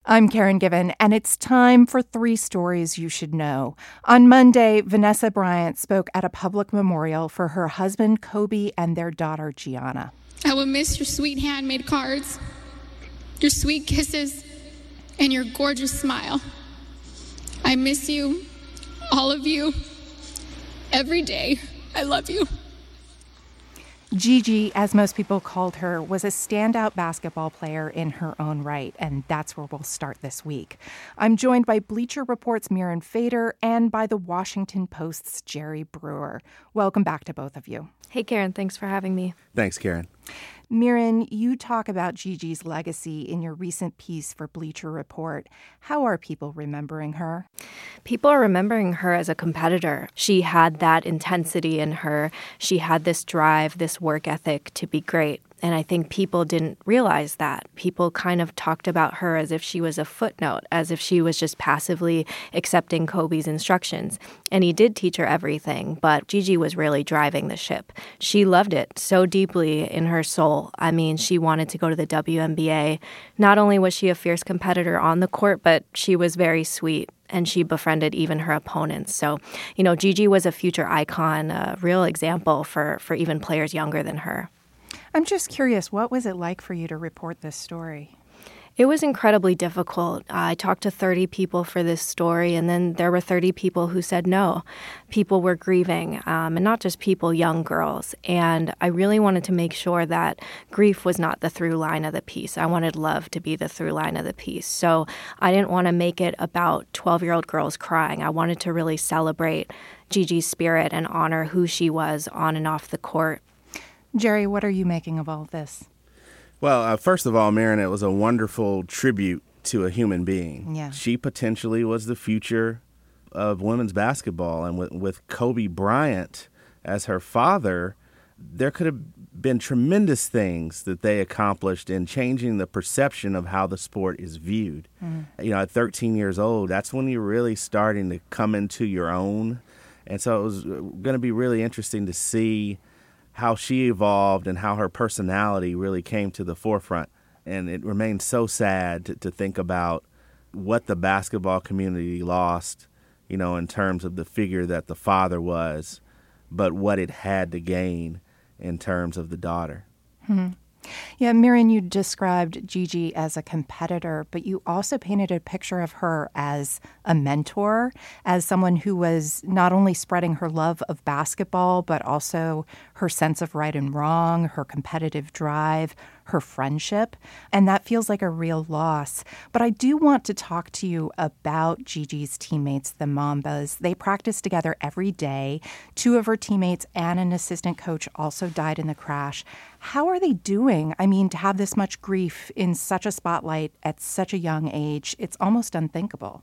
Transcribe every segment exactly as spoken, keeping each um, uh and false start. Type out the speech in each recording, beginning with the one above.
I'm Karen Given, and it's time for three stories you should know. On Monday, Vanessa Bryant spoke at a public memorial for her husband, Kobe, and their daughter, Gianna. I will miss your sweet handmade cards, your sweet kisses, and your gorgeous smile. I miss you, all of you, every day. I love you. Gigi, as most people called her, was a standout basketball player in her own right, and that's where we'll start this week. I'm joined by Bleacher Report's Mirin Fader and by the Washington Post's Jerry Brewer. Welcome back to both of you. Hey, Karen. Thanks for having me. Thanks, Karen. Mirin, you talk about Gigi's legacy in your recent piece for Bleacher Report. How are people remembering her? People are remembering her as a competitor. She had that intensity in her. She had this drive, this work ethic to be great. And I think people didn't realize that. People kind of talked about her as if she was a footnote, as if she was just passively accepting Kobe's instructions. And he did teach her everything, but Gigi was really driving the ship. She loved it so deeply in her soul. I mean, she wanted to go to the W N B A. Not only was she a fierce competitor on the court, but she was very sweet. And she befriended even her opponents. So, you know, Gigi was a future icon, a real example for, for even players younger than her. I'm just curious, what was it like for you to report this story? It was incredibly difficult. I talked to thirty people for this story, and then there were thirty people who said no. People were grieving, um, and not just people, young girls. And I really wanted to make sure that grief was not the through line of the piece. I wanted love to be the through line of the piece. So I didn't want to make it about twelve-year-old girls crying. I wanted to really celebrate Gigi's spirit and honor who she was on and off the court. Jerry, what are you making of all of this? Well, uh, first of all, Mirin, it was a wonderful tribute to a human being. Yeah. She potentially was the future of women's basketball. And with, with Kobe Bryant as her father, there could have been tremendous things that they accomplished in changing the perception of how the sport is viewed. Mm. You know, at thirteen years old, that's when you're really starting to come into your own. And so it was going to be really interesting to see how she evolved and how her personality really came to the forefront. And it remains so sad to, to think about what the basketball community lost, you know, in terms of the figure that the father was, but what it had to gain in terms of the daughter. Mm-hmm. Yeah, Mirin, you described Gigi as a competitor, but you also painted a picture of her as a mentor, as someone who was not only spreading her love of basketball, but also her sense of right and wrong, her competitive drive, her friendship. And that feels like a real loss. But I do want to talk to you about Gigi's teammates, the Mambas. They practice together every day. Two of her teammates and an assistant coach also died in the crash. How are they doing? I mean, to have this much grief in such a spotlight at such a young age, it's almost unthinkable.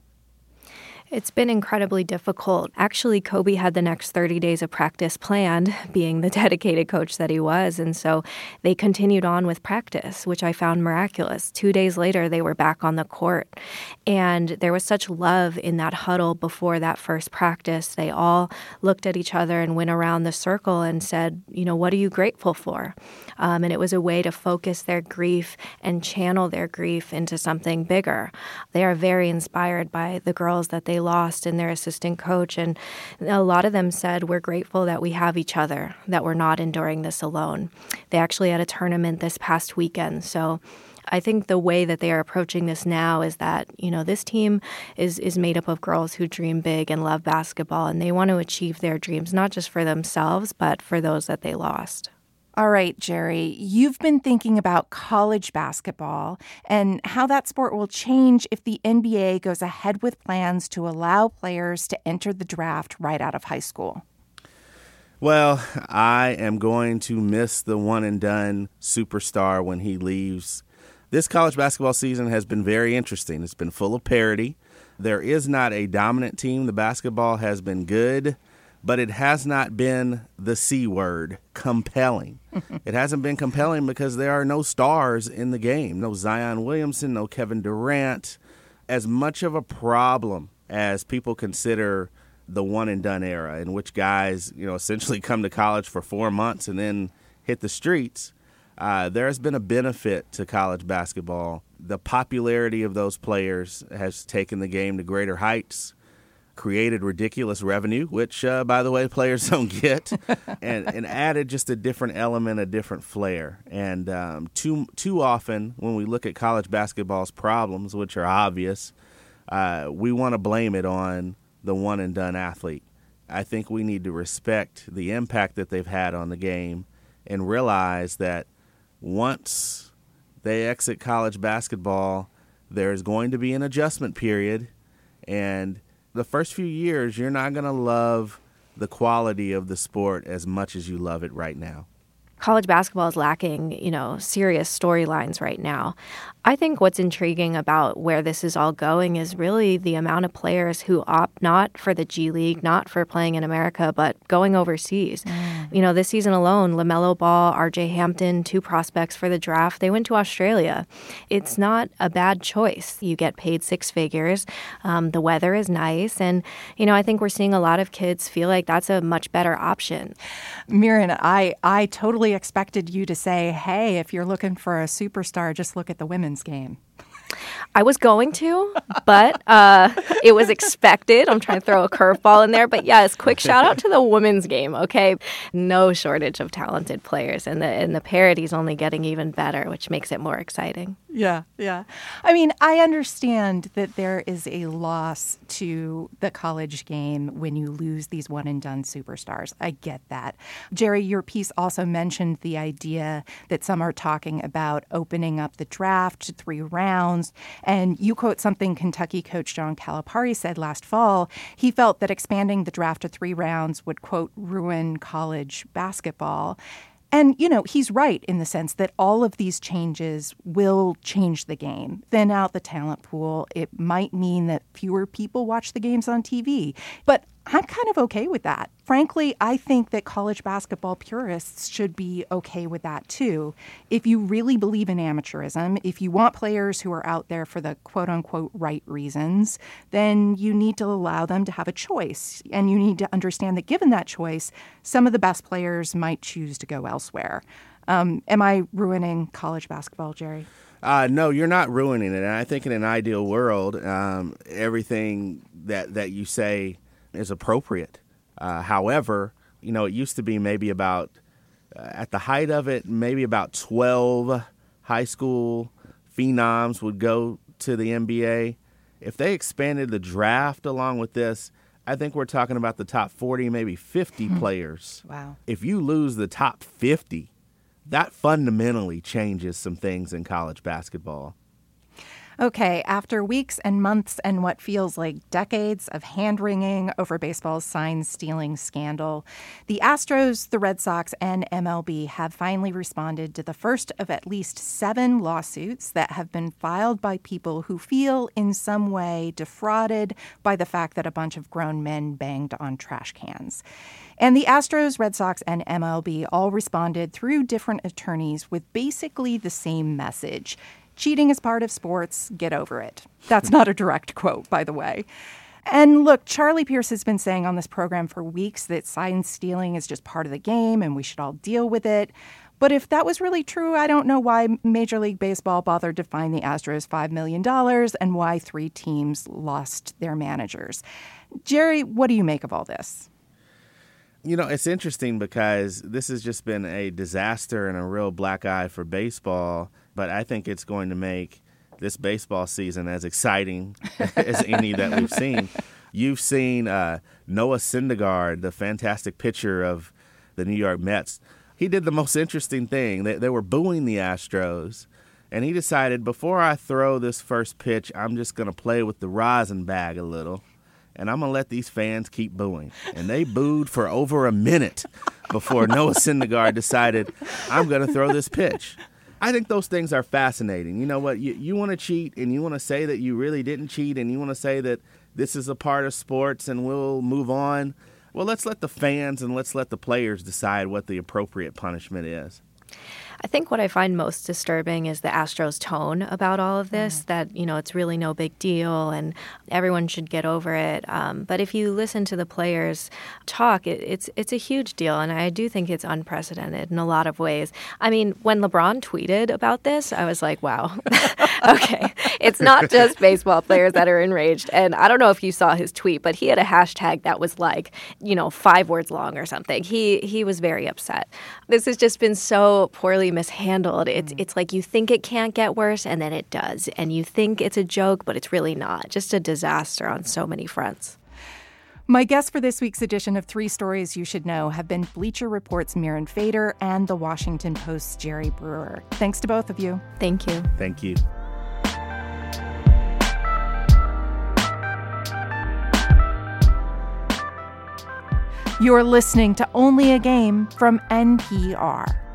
It's been incredibly difficult. Actually, Kobe had the next thirty days of practice planned, being the dedicated coach that he was. And so they continued on with practice, which I found miraculous. Two days later, they were back on the court. And there was such love in that huddle before that first practice. They all looked at each other and went around the circle and said, you know, what are you grateful for? Um, and it was a way to focus their grief and channel their grief into something bigger. They are very inspired by the girls that they lost and their assistant coach. And a lot of them said, we're grateful that we have each other, that we're not enduring this alone. They actually had a tournament this past weekend. So I think the way that they are approaching this now is that, you know, this team is, is made up of girls who dream big and love basketball, and they want to achieve their dreams, not just for themselves, but for those that they lost. All right, Jerry, you've been thinking about college basketball and how that sport will change if the N B A goes ahead with plans to allow players to enter the draft right out of high school. Well, I am going to miss the one-and-done superstar when he leaves. This college basketball season has been very interesting. It's been full of parity. There is not a dominant team. The basketball has been good, but it has not been the C word, compelling. It hasn't been compelling because there are no stars in the game. No Zion Williamson, no Kevin Durant. As much of a problem as people consider the one-and-done era, in which guys, you know, essentially come to college for four months and then hit the streets, Uh, there has been a benefit to college basketball. The popularity of those players has taken the game to greater heights, created ridiculous revenue, which, uh, by the way, players don't get, and, and added just a different element, a different flair. And um, too too often when we look at college basketball's problems, which are obvious, uh, we want to blame it on the one-and-done athlete. I think we need to respect the impact that they've had on the game and realize that once they exit college basketball, there's going to be an adjustment period, and the first few years, you're not going to love the quality of the sport as much as you love it right now. College basketball is lacking, you know, serious storylines right now. I think what's intriguing about where this is all going is really the amount of players who opt not for the G League, not for playing in America, but going overseas. Mm. You know, this season alone, LaMelo Ball, R J Hampton, two prospects for the draft, they went to Australia. It's not a bad choice. You get paid six figures. Um, the weather is nice. And, you know, I think we're seeing a lot of kids feel like that's a much better option. Miriam, I, I totally expected you to say, hey, if you're looking for a superstar, just look at the women's game. I was going to, but uh, it was expected. I'm trying to throw a curveball in there. But yes, quick shout out to the women's game, okay? No shortage of talented players, and the and the parity's only getting even better, which makes it more exciting. Yeah, yeah. I mean, I understand that there is a loss to the college game when you lose these one-and-done superstars. I get that. Jerry, your piece also mentioned the idea that some are talking about opening up the draft to three rounds. And you quote something Kentucky coach John Calipari said last fall. He felt that expanding the draft to three rounds would, quote, ruin college basketball. And, you know, he's right in the sense that all of these changes will change the game. Thin out the talent pool. It might mean that fewer people watch the games on T V. But I'm kind of okay with that. Frankly, I think that college basketball purists should be okay with that, too. If you really believe in amateurism, if you want players who are out there for the quote-unquote right reasons, then you need to allow them to have a choice. And you need to understand that given that choice, some of the best players might choose to go elsewhere. Um, am I ruining college basketball, Jerry? Uh, no, you're not ruining it. And I think in an ideal world, um, everything that, that you say is appropriate. Uh, however, you know, it used to be maybe about, uh, at the height of it, maybe about twelve high school phenoms would go to the N B A. If they expanded the draft along with this, I think we're talking about the top forty, maybe fifty hmm. players. Wow. If you lose the top fifty, that fundamentally changes some things in college basketball. Okay, after weeks and months and what feels like decades of hand-wringing over baseball's sign-stealing scandal, the Astros, the Red Sox, and M L B have finally responded to the first of at least seven lawsuits that have been filed by people who feel in some way defrauded by the fact that a bunch of grown men banged on trash cans. And the Astros, Red Sox, and M L B all responded through different attorneys with basically the same message. Cheating is part of sports. Get over it. That's not a direct quote, by the way. And look, Charlie Pierce has been saying on this program for weeks that sign stealing is just part of the game and we should all deal with it. But if that was really true, I don't know why Major League Baseball bothered to fine the Astros five million dollars and why three teams lost their managers. Jerry, what do you make of all this? You know, it's interesting because this has just been a disaster and a real black eye for baseball, but I think it's going to make this baseball season as exciting as any that we've seen. You've seen uh, Noah Syndergaard, the fantastic pitcher of the New York Mets. He did the most interesting thing. They, they were booing the Astros, and he decided, before I throw this first pitch, I'm just going to play with the rosin bag a little. And I'm going to let these fans keep booing. And they booed for over a minute before Noah Syndergaard decided, I'm going to throw this pitch. I think those things are fascinating. You know what? You, you want to cheat, and you want to say that you really didn't cheat, and you want to say that this is a part of sports and we'll move on. Well, let's let the fans and let's let the players decide what the appropriate punishment is. I think what I find most disturbing is the Astros' tone about all of this, mm. that, you know, it's really no big deal and everyone should get over it. Um, but if you listen to the players talk, it, it's it's a huge deal, and I do think it's unprecedented in a lot of ways. I mean, when LeBron tweeted about this, I was like, wow, okay, it's not just baseball players that are enraged. And I don't know if you saw his tweet, but he had a hashtag that was like, you know, five words long or something. He he was very upset. This has just been so poorly mishandled. It's it's like you think it can't get worse, and then it does. And you think it's a joke, but it's really not. Just a disaster on so many fronts. My guests for this week's edition of Three Stories You Should Know have been Bleacher Report's Mirin Fader and The Washington Post's Jerry Brewer. Thanks to both of you. Thank you. Thank you. You're listening to Only a Game from N P R.